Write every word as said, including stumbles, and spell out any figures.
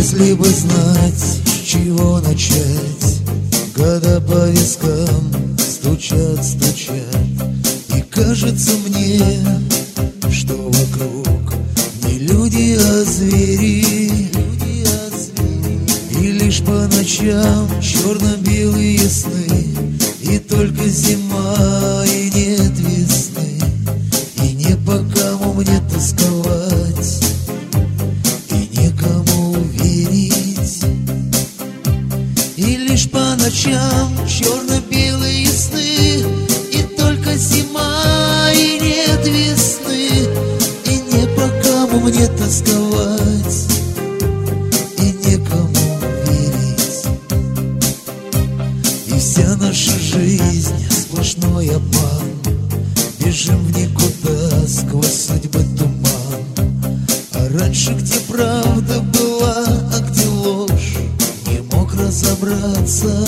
Если бы знать, с чего начать, года по вискам стучат, стучат, и кажется мне, что вокруг не люди, а звери, и лишь по ночам черно-белые сны, и только зима, и нет весны, и не по кому мне тосковать, и некому верить. И лишь по ночам черно-белые сны, и только зима, и нет весны, и не по кому мне тосковать, и некому верить. И вся наша жизнь сплошной обман, бежим в никуда сквозь судьбы туман. А раньше где правда была, а где ложь, не мог разобраться.